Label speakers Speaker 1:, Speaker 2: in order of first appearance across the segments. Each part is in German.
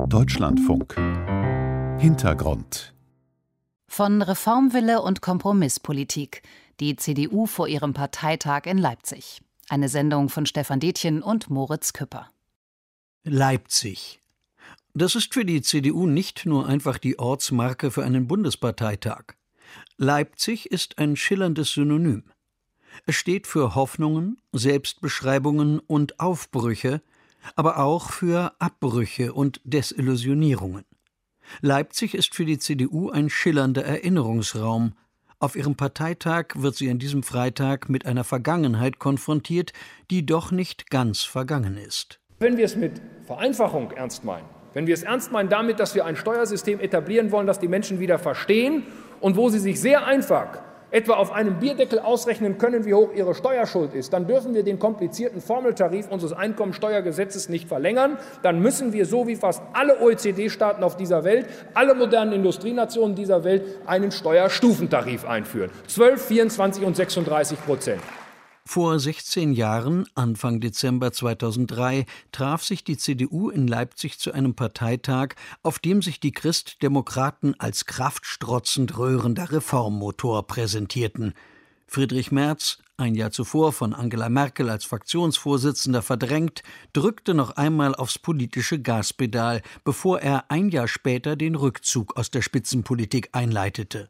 Speaker 1: Deutschlandfunk. Hintergrund.
Speaker 2: Von Reformwille und Kompromisspolitik. Die CDU vor ihrem Parteitag in Leipzig. Eine Sendung von Stefan Detjen und Moritz Küpper.
Speaker 3: Leipzig. Das ist für die CDU nicht nur einfach die Ortsmarke für einen Bundesparteitag. Leipzig ist ein schillerndes Synonym. Es steht für Hoffnungen, Selbstbeschreibungen und Aufbrüche, aber auch für Abbrüche und Desillusionierungen. Leipzig ist für die CDU ein schillernder Erinnerungsraum. Auf ihrem Parteitag wird sie an diesem Freitag mit einer Vergangenheit konfrontiert, die doch nicht ganz vergangen ist.
Speaker 4: Wenn wir es mit Vereinfachung ernst meinen, wenn wir es ernst meinen damit, dass wir ein Steuersystem etablieren wollen, das die Menschen wieder verstehen und wo sie sich sehr einfach etwa auf einem Bierdeckel ausrechnen können, wie hoch ihre Steuerschuld ist, dann dürfen wir den komplizierten Formeltarif unseres Einkommensteuergesetzes nicht verlängern. Dann müssen wir, so wie fast alle OECD-Staaten auf dieser Welt, alle modernen Industrienationen dieser Welt, einen Steuerstufentarif einführen. 12, 24 und 36%.
Speaker 3: Vor 16 Jahren, Anfang Dezember 2003, traf sich die CDU in Leipzig zu einem Parteitag, auf dem sich die Christdemokraten als kraftstrotzend röhrender Reformmotor präsentierten. Friedrich Merz, ein Jahr zuvor von Angela Merkel als Fraktionsvorsitzender verdrängt, drückte noch einmal aufs politische Gaspedal, bevor er ein Jahr später den Rückzug aus der Spitzenpolitik einleitete.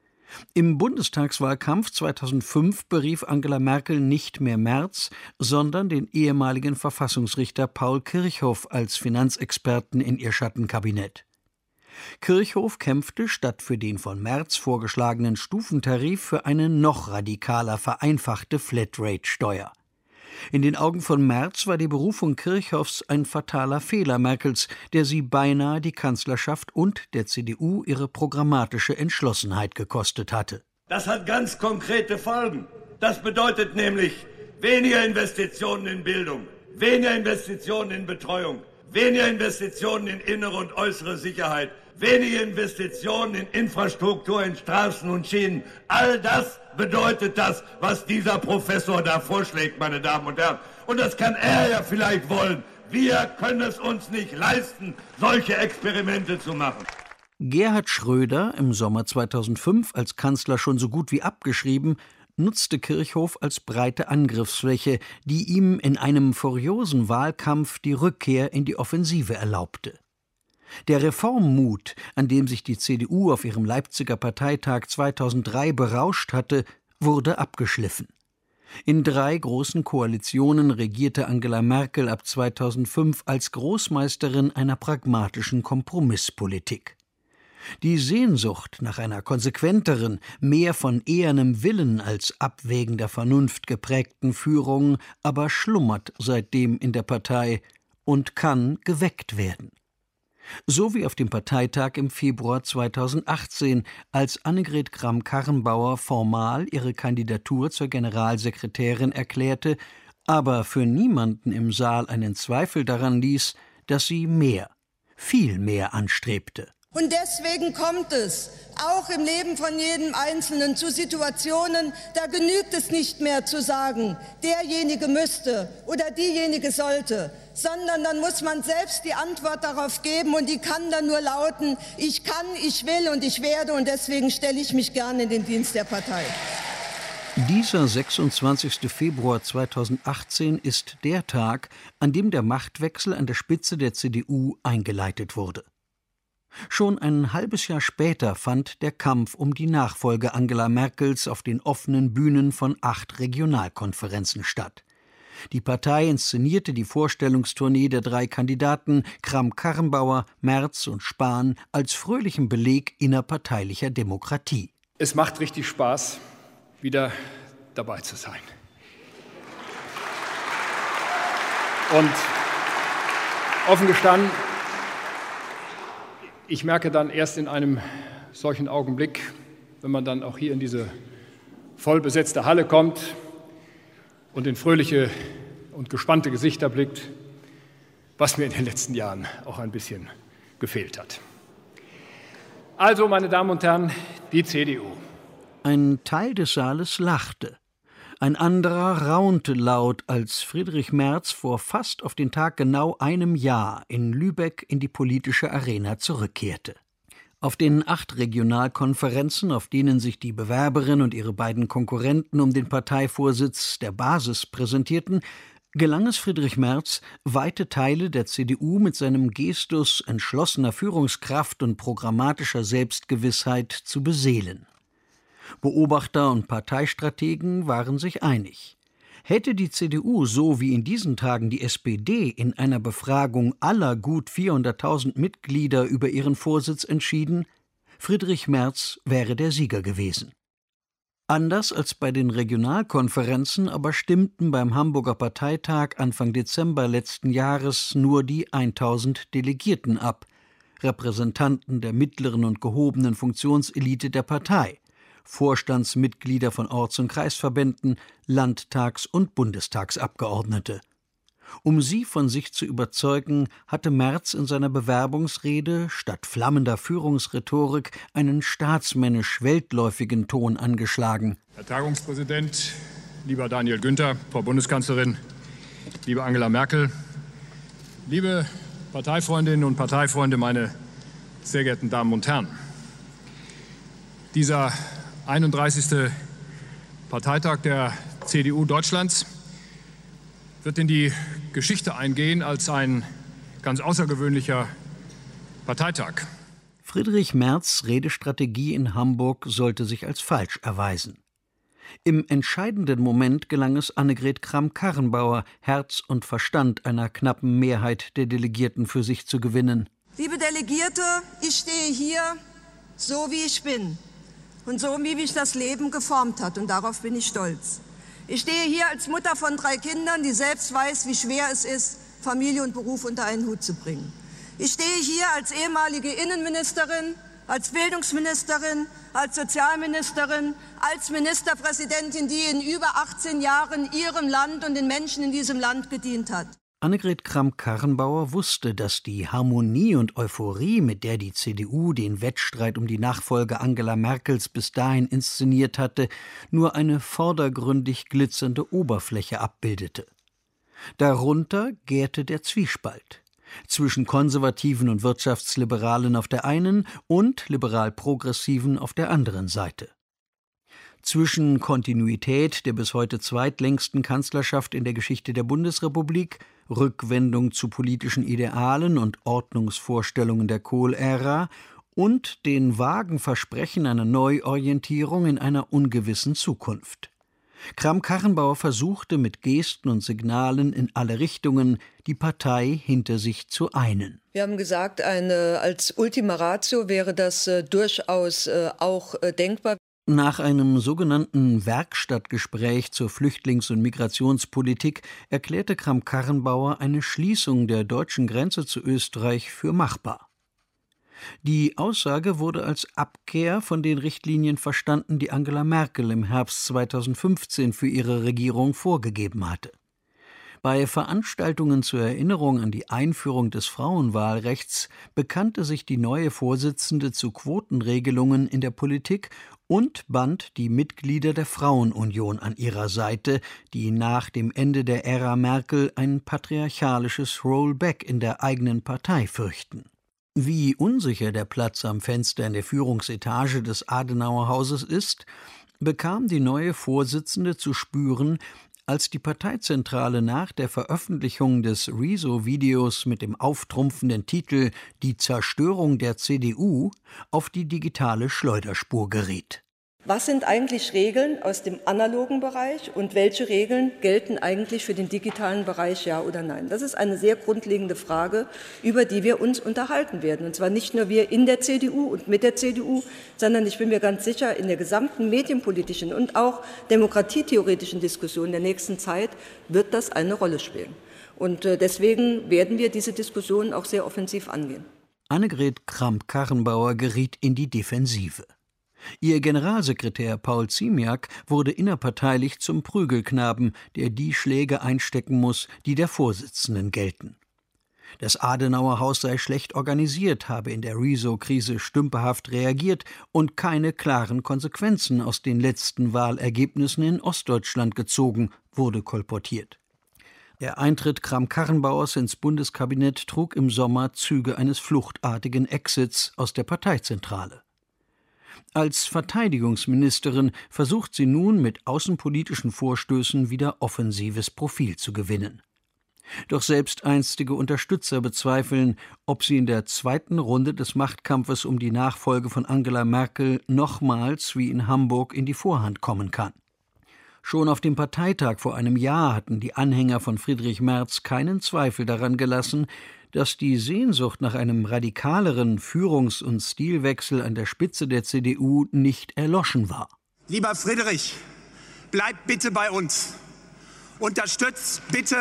Speaker 3: Im Bundestagswahlkampf 2005 berief Angela Merkel nicht mehr Merz, sondern den ehemaligen Verfassungsrichter Paul Kirchhoff als Finanzexperten in ihr Schattenkabinett. Kirchhoff kämpfte statt für den von Merz vorgeschlagenen Stufentarif für eine noch radikaler vereinfachte Flatrate-Steuer. In den Augen von Merz war die Berufung Kirchhoffs ein fataler Fehler Merkels, der sie beinahe die Kanzlerschaft und der CDU ihre programmatische Entschlossenheit gekostet hatte.
Speaker 5: Das hat ganz konkrete Folgen. Das bedeutet nämlich weniger Investitionen in Bildung, weniger Investitionen in Betreuung, weniger Investitionen in innere und äußere Sicherheit, weniger Investitionen in Infrastruktur, in Straßen und Schienen. All das bedeutet das, was dieser Professor da vorschlägt, meine Damen und Herren. Und das kann er ja vielleicht wollen. Wir können es uns nicht leisten, solche Experimente zu machen.
Speaker 3: Gerhard Schröder, im Sommer 2005 als Kanzler schon so gut wie abgeschrieben, nutzte Kirchhoff als breite Angriffsfläche, die ihm in einem furiosen Wahlkampf die Rückkehr in die Offensive erlaubte. Der Reformmut, an dem sich die CDU auf ihrem Leipziger Parteitag 2003 berauscht hatte, wurde abgeschliffen. In 3 großen Koalitionen regierte Angela Merkel ab 2005 als Großmeisterin einer pragmatischen Kompromisspolitik. Die Sehnsucht nach einer konsequenteren, mehr von ehernem Willen als abwägender Vernunft geprägten Führung aber schlummert seitdem in der Partei und kann geweckt werden. So wie auf dem Parteitag im Februar 2018, als Annegret Kramp-Karrenbauer formal ihre Kandidatur zur Generalsekretärin erklärte, aber für niemanden im Saal einen Zweifel daran ließ, dass sie mehr, viel mehr anstrebte.
Speaker 6: Und deswegen kommt es auch im Leben von jedem Einzelnen zu Situationen, da genügt es nicht mehr zu sagen, derjenige müsste oder diejenige sollte, sondern dann muss man selbst die Antwort darauf geben und die kann dann nur lauten, ich kann, ich will und ich werde und deswegen stelle ich mich gerne in den Dienst der Partei.
Speaker 3: Dieser 26. Februar 2018 ist der Tag, an dem der Machtwechsel an der Spitze der CDU eingeleitet wurde. Schon ein halbes Jahr später fand der Kampf um die Nachfolge Angela Merkels auf den offenen Bühnen von 8 Regionalkonferenzen statt. Die Partei inszenierte die Vorstellungstournee der 3 Kandidaten Kramp-Karrenbauer, Merz und Spahn als fröhlichen Beleg innerparteilicher Demokratie.
Speaker 4: Es macht richtig Spaß, wieder dabei zu sein. Und offen gestanden, ich merke dann erst in einem solchen Augenblick, wenn man dann auch hier in diese vollbesetzte Halle kommt und in fröhliche und gespannte Gesichter blickt, was mir in den letzten Jahren auch ein bisschen gefehlt hat. Also, meine Damen und Herren, die CDU.
Speaker 3: Ein Teil des Saales lachte. Ein anderer raunte laut, als Friedrich Merz vor fast auf den Tag genau einem Jahr in Lübeck in die politische Arena zurückkehrte. Auf den 8 Regionalkonferenzen, auf denen sich die Bewerberin und ihre beiden Konkurrenten um den Parteivorsitz der Basis präsentierten, gelang es Friedrich Merz, weite Teile der CDU mit seinem Gestus entschlossener Führungskraft und programmatischer Selbstgewissheit zu beseelen. Beobachter und Parteistrategen waren sich einig. Hätte die CDU so wie in diesen Tagen die SPD in einer Befragung aller gut 400.000 Mitglieder über ihren Vorsitz entschieden, Friedrich Merz wäre der Sieger gewesen. Anders als bei den Regionalkonferenzen aber stimmten beim Hamburger Parteitag Anfang Dezember letzten Jahres nur die 1.000 Delegierten ab, Repräsentanten der mittleren und gehobenen Funktionselite der Partei, Vorstandsmitglieder von Orts- und Kreisverbänden, Landtags- und Bundestagsabgeordnete. Um sie von sich zu überzeugen, hatte Merz in seiner Bewerbungsrede statt flammender Führungsrhetorik einen staatsmännisch weltläufigen Ton angeschlagen.
Speaker 7: Herr Tagungspräsident, lieber Daniel Günther, Frau Bundeskanzlerin, liebe Angela Merkel, liebe Parteifreundinnen und Parteifreunde, meine sehr geehrten Damen und Herren. Dieser 31. Parteitag der CDU Deutschlands wird in die Geschichte eingehen als ein ganz außergewöhnlicher Parteitag.
Speaker 3: Friedrich Merz' Redestrategie in Hamburg sollte sich als falsch erweisen. Im entscheidenden Moment gelang es Annegret Kramp-Karrenbauer, Herz und Verstand einer knappen Mehrheit der Delegierten für sich zu gewinnen.
Speaker 6: Liebe Delegierte, ich stehe hier so, wie ich bin und so, wie mich das Leben geformt hat, und darauf bin ich stolz. Ich stehe hier als Mutter von 3 Kindern, die selbst weiß, wie schwer es ist, Familie und Beruf unter einen Hut zu bringen. Ich stehe hier als ehemalige Innenministerin, als Bildungsministerin, als Sozialministerin, als Ministerpräsidentin, die in über 18 Jahren ihrem Land und den Menschen in diesem Land gedient hat.
Speaker 3: Annegret Kramp-Karrenbauer wusste, dass die Harmonie und Euphorie, mit der die CDU den Wettstreit um die Nachfolge Angela Merkels bis dahin inszeniert hatte, nur eine vordergründig glitzernde Oberfläche abbildete. Darunter gärte der Zwiespalt zwischen Konservativen und Wirtschaftsliberalen auf der einen und Liberal-Progressiven auf der anderen Seite. Zwischen Kontinuität der bis heute zweitlängsten Kanzlerschaft in der Geschichte der Bundesrepublik, Rückwendung zu politischen Idealen und Ordnungsvorstellungen der Kohl-Ära und den vagen Versprechen einer Neuorientierung in einer ungewissen Zukunft. Kramp-Karrenbauer versuchte mit Gesten und Signalen in alle Richtungen, die Partei hinter sich zu einen.
Speaker 6: Wir haben gesagt, als Ultima Ratio wäre das durchaus auch denkbar.
Speaker 3: Nach einem sogenannten Werkstattgespräch zur Flüchtlings- und Migrationspolitik erklärte Kramp-Karrenbauer eine Schließung der deutschen Grenze zu Österreich für machbar. Die Aussage wurde als Abkehr von den Richtlinien verstanden, die Angela Merkel im Herbst 2015 für ihre Regierung vorgegeben hatte. Bei Veranstaltungen zur Erinnerung an die Einführung des Frauenwahlrechts bekannte sich die neue Vorsitzende zu Quotenregelungen in der Politik und band die Mitglieder der Frauenunion an ihrer Seite, die nach dem Ende der Ära Merkel ein patriarchalisches Rollback in der eigenen Partei fürchten. Wie unsicher der Platz am Fenster in der Führungsetage des Adenauer-Hauses ist, bekam die neue Vorsitzende zu spüren, als die Parteizentrale nach der Veröffentlichung des Rezo-Videos mit dem auftrumpfenden Titel »Die Zerstörung der CDU« auf die digitale Schleuderspur geriet.
Speaker 6: Was sind eigentlich Regeln aus dem analogen Bereich und welche Regeln gelten eigentlich für den digitalen Bereich, ja oder nein? Das ist eine sehr grundlegende Frage, über die wir uns unterhalten werden. Und zwar nicht nur wir in der CDU und mit der CDU, sondern ich bin mir ganz sicher, in der gesamten medienpolitischen und auch demokratietheoretischen Diskussion der nächsten Zeit wird das eine Rolle spielen. Und deswegen werden wir diese Diskussion auch sehr offensiv angehen.
Speaker 3: Annegret Kramp-Karrenbauer geriet in die Defensive. Ihr Generalsekretär Paul Ziemiak wurde innerparteilich zum Prügelknaben, der die Schläge einstecken muss, die der Vorsitzenden gelten. Das Adenauer-Haus sei schlecht organisiert, habe in der Rezo-Krise stümperhaft reagiert und keine klaren Konsequenzen aus den letzten Wahlergebnissen in Ostdeutschland gezogen, wurde kolportiert. Der Eintritt Kramp-Karrenbauers ins Bundeskabinett trug im Sommer Züge eines fluchtartigen Exits aus der Parteizentrale. Als Verteidigungsministerin versucht sie nun mit außenpolitischen Vorstößen wieder offensives Profil zu gewinnen. Doch selbst einstige Unterstützer bezweifeln, ob sie in der zweiten Runde des Machtkampfes um die Nachfolge von Angela Merkel nochmals wie in Hamburg in die Vorhand kommen kann. Schon auf dem Parteitag vor einem Jahr hatten die Anhänger von Friedrich Merz keinen Zweifel daran gelassen, dass die Sehnsucht nach einem radikaleren Führungs- und Stilwechsel an der Spitze der CDU nicht erloschen war.
Speaker 8: Lieber Friedrich, bleib bitte bei uns. Unterstützt bitte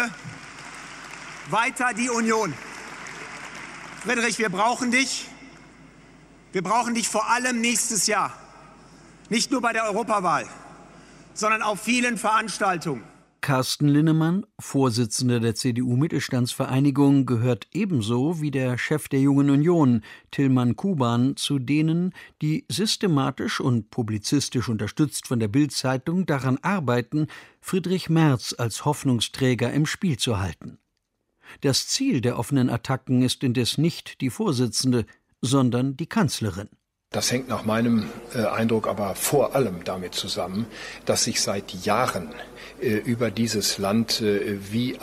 Speaker 8: weiter die Union. Friedrich, wir brauchen dich. Wir brauchen dich vor allem nächstes Jahr. Nicht nur bei der Europawahl, sondern auf vielen Veranstaltungen.
Speaker 3: Carsten Linnemann, Vorsitzender der CDU-Mittelstandsvereinigung, gehört ebenso wie der Chef der Jungen Union, Tillmann Kuban, zu denen, die systematisch und publizistisch unterstützt von der Bild-Zeitung daran arbeiten, Friedrich Merz als Hoffnungsträger im Spiel zu halten. Das Ziel der offenen Attacken ist indes nicht die Vorsitzende, sondern die Kanzlerin.
Speaker 7: Das hängt nach meinem Eindruck aber vor allem damit zusammen, dass sich seit Jahren über dieses Land wie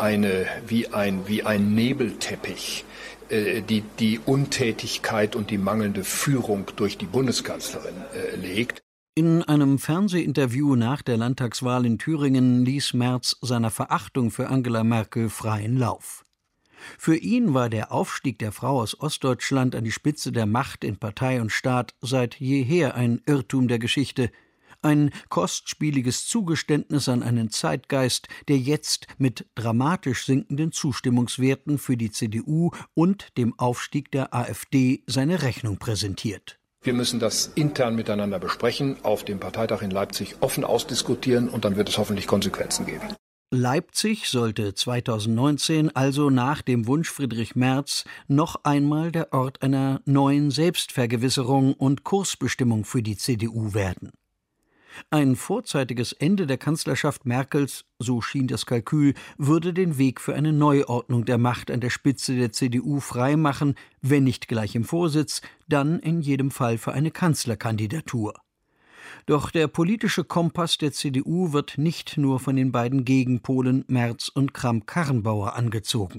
Speaker 7: ein Nebelteppich die Untätigkeit und die mangelnde Führung durch die Bundeskanzlerin legt.
Speaker 3: In einem Fernsehinterview nach der Landtagswahl in Thüringen ließ Merz seiner Verachtung für Angela Merkel freien Lauf. Für ihn war der Aufstieg der Frau aus Ostdeutschland an die Spitze der Macht in Partei und Staat seit jeher ein Irrtum der Geschichte, ein kostspieliges Zugeständnis an einen Zeitgeist, der jetzt mit dramatisch sinkenden Zustimmungswerten für die CDU und dem Aufstieg der AfD seine Rechnung präsentiert.
Speaker 7: Wir müssen das intern miteinander besprechen, auf dem Parteitag in Leipzig offen ausdiskutieren und dann wird es hoffentlich Konsequenzen geben.
Speaker 3: Leipzig sollte 2019 also nach dem Wunsch Friedrich Merz noch einmal der Ort einer neuen Selbstvergewisserung und Kursbestimmung für die CDU werden. Ein vorzeitiges Ende der Kanzlerschaft Merkels, so schien das Kalkül, würde den Weg für eine Neuordnung der Macht an der Spitze der CDU freimachen, wenn nicht gleich im Vorsitz, dann in jedem Fall für eine Kanzlerkandidatur. Doch der politische Kompass der CDU wird nicht nur von den beiden Gegenpolen Merz und Kramp-Karrenbauer angezogen.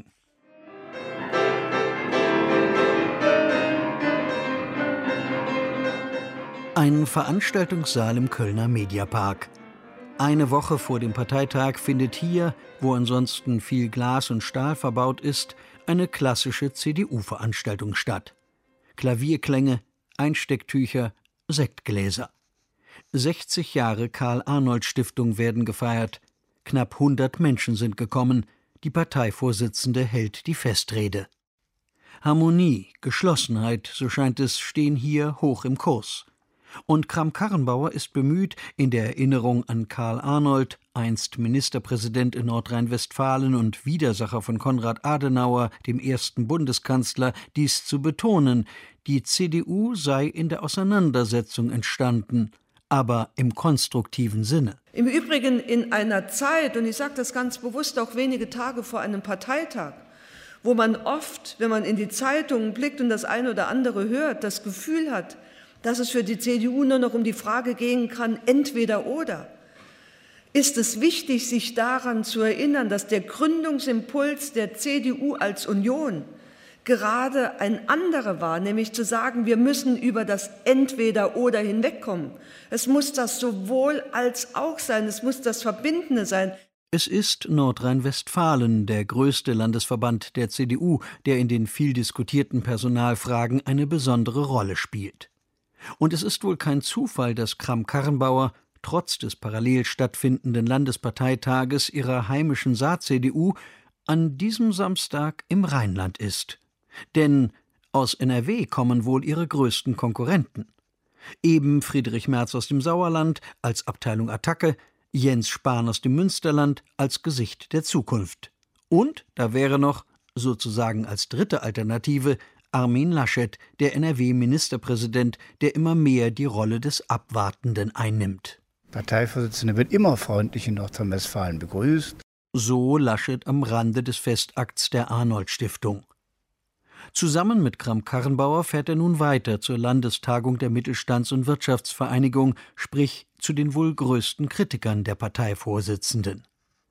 Speaker 3: Ein Veranstaltungssaal im Kölner Mediapark. Eine Woche vor dem Parteitag findet hier, wo ansonsten viel Glas und Stahl verbaut ist, eine klassische CDU-Veranstaltung statt. Klavierklänge, Einstecktücher, Sektgläser. 60 Jahre Karl-Arnold-Stiftung werden gefeiert. Knapp 100 Menschen sind gekommen. Die Parteivorsitzende hält die Festrede. Harmonie, Geschlossenheit, so scheint es, stehen hier hoch im Kurs. Und Kramp-Karrenbauer ist bemüht, in der Erinnerung an Karl Arnold, einst Ministerpräsident in Nordrhein-Westfalen und Widersacher von Konrad Adenauer, dem ersten Bundeskanzler, dies zu betonen: Die CDU sei in der Auseinandersetzung entstanden, aber im konstruktiven Sinne.
Speaker 6: Im Übrigen in einer Zeit, und ich sage das ganz bewusst auch wenige Tage vor einem Parteitag, wo man oft, wenn man in die Zeitungen blickt und das eine oder andere hört, das Gefühl hat, dass es für die CDU nur noch um die Frage gehen kann, entweder oder, ist es wichtig, sich daran zu erinnern, dass der Gründungsimpuls der CDU als Union gerade ein anderer war, nämlich zu sagen, wir müssen über das Entweder-Oder hinwegkommen. Es muss das sowohl als auch sein, es muss das Verbindende sein.
Speaker 3: Es ist Nordrhein-Westfalen, der größte Landesverband der CDU, der in den viel diskutierten Personalfragen eine besondere Rolle spielt. Und es ist wohl kein Zufall, dass Kramp-Karrenbauer trotz des parallel stattfindenden Landesparteitages ihrer heimischen Saar-CDU an diesem Samstag im Rheinland ist. Denn aus NRW kommen wohl ihre größten Konkurrenten. Eben Friedrich Merz aus dem Sauerland als Abteilung Attacke, Jens Spahn aus dem Münsterland als Gesicht der Zukunft. Und da wäre noch sozusagen als dritte Alternative, Armin Laschet, der NRW-Ministerpräsident, der immer mehr die Rolle des Abwartenden einnimmt.
Speaker 9: Parteivorsitzender wird immer freundlich in Nordrhein-Westfalen begrüßt.
Speaker 3: So Laschet am Rande des Festakts der Arnold-Stiftung. Zusammen mit Kramp-Karrenbauer fährt er nun weiter zur Landestagung der Mittelstands- und Wirtschaftsvereinigung, sprich zu den wohl größten Kritikern der Parteivorsitzenden.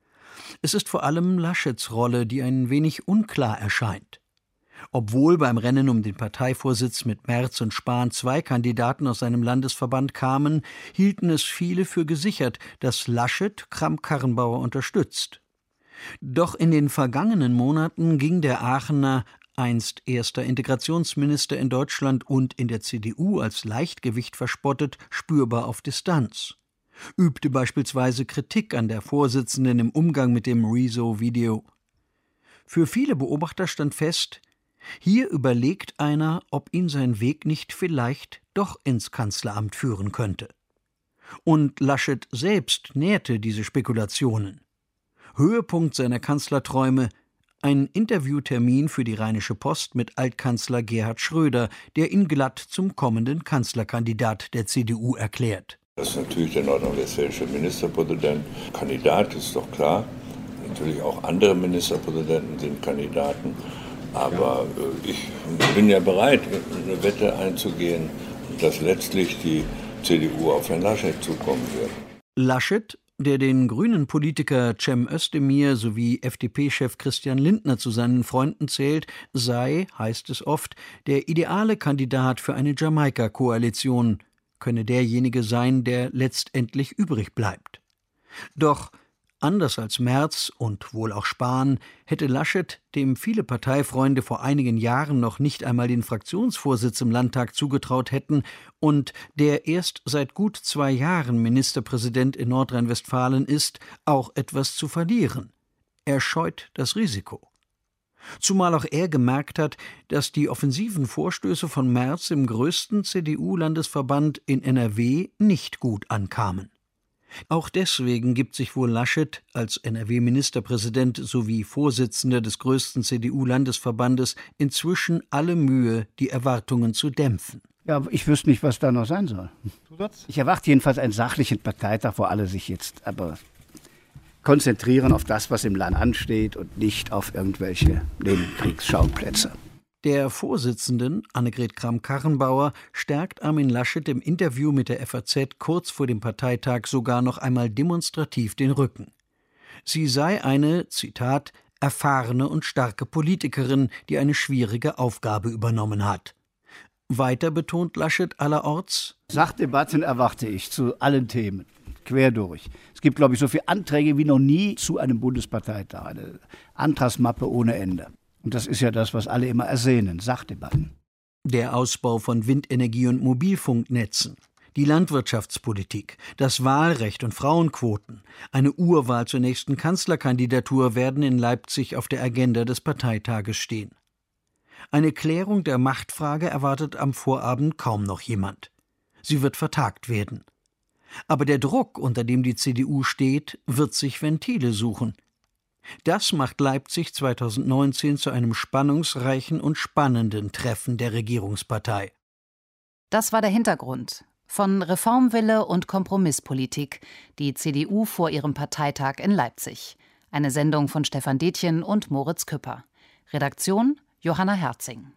Speaker 3: Es ist vor allem Laschets Rolle, die ein wenig unklar erscheint. Obwohl beim Rennen um den Parteivorsitz mit Merz und Spahn 2 Kandidaten aus seinem Landesverband kamen, hielten es viele für gesichert, dass Laschet Kramp-Karrenbauer unterstützt. Doch in den vergangenen Monaten ging der Aachener, einst erster Integrationsminister in Deutschland und in der CDU als Leichtgewicht verspottet, spürbar auf Distanz. Übte beispielsweise Kritik an der Vorsitzenden im Umgang mit dem Rezo-Video. Für viele Beobachter stand fest, hier überlegt einer, ob ihn sein Weg nicht vielleicht doch ins Kanzleramt führen könnte. Und Laschet selbst nährte diese Spekulationen. Höhepunkt seiner Kanzlerträume: ein Interviewtermin für die Rheinische Post mit Altkanzler Gerhard Schröder, der ihn glatt zum kommenden Kanzlerkandidat der CDU erklärt.
Speaker 10: Das ist natürlich der nordrhein-westfälische Ministerpräsident. Kandidat ist doch klar. Natürlich auch andere Ministerpräsidenten sind Kandidaten. Aber ich bin ja bereit, eine Wette einzugehen, dass letztlich die CDU auf Herrn Laschet zukommen wird.
Speaker 3: Laschet, der den grünen Politiker Cem Özdemir sowie FDP-Chef Christian Lindner zu seinen Freunden zählt, sei, heißt es oft, der ideale Kandidat für eine Jamaika-Koalition, könne derjenige sein, der letztendlich übrig bleibt. Doch anders als Merz und wohl auch Spahn hätte Laschet, dem viele Parteifreunde vor einigen Jahren noch nicht einmal den Fraktionsvorsitz im Landtag zugetraut hätten und der erst seit gut 2 Jahren Ministerpräsident in Nordrhein-Westfalen ist, auch etwas zu verlieren. Er scheut das Risiko. Zumal auch er gemerkt hat, dass die offensiven Vorstöße von Merz im größten CDU-Landesverband in NRW nicht gut ankamen. Auch deswegen gibt sich wohl Laschet als NRW-Ministerpräsident sowie Vorsitzender des größten CDU-Landesverbandes inzwischen alle Mühe, die Erwartungen zu dämpfen.
Speaker 9: Ja, ich wüsste nicht, was da noch sein soll. Ich erwarte jedenfalls einen sachlichen Parteitag, wo alle sich jetzt aber konzentrieren auf das, was im Land ansteht und nicht auf irgendwelche Nebenkriegsschauplätze.
Speaker 3: Der Vorsitzenden, Annegret Kramp-Karrenbauer, stärkt Armin Laschet im Interview mit der FAZ kurz vor dem Parteitag sogar noch einmal demonstrativ den Rücken. Sie sei eine, Zitat, erfahrene und starke Politikerin, die eine schwierige Aufgabe übernommen hat. Weiter betont Laschet allerorts:
Speaker 9: Sachdebatten erwarte ich zu allen Themen, quer durch. Es gibt, glaube ich, so viele Anträge wie noch nie zu einem Bundesparteitag, eine Antragsmappe ohne Ende. Und das ist ja das, was alle immer ersehnen, Sachdebatten.
Speaker 3: Der Ausbau von Windenergie- und Mobilfunknetzen, die Landwirtschaftspolitik, das Wahlrecht und Frauenquoten, eine Urwahl zur nächsten Kanzlerkandidatur werden in Leipzig auf der Agenda des Parteitages stehen. Eine Klärung der Machtfrage erwartet am Vorabend kaum noch jemand. Sie wird vertagt werden. Aber der Druck, unter dem die CDU steht, wird sich Ventile suchen. Das macht Leipzig 2019 zu einem spannungsreichen und spannenden Treffen der Regierungspartei.
Speaker 2: Das war der Hintergrund. Von Reformwille und Kompromisspolitik, die CDU vor ihrem Parteitag in Leipzig. Eine Sendung von Stefan Detjen und Moritz Küpper. Redaktion Johanna Herzing.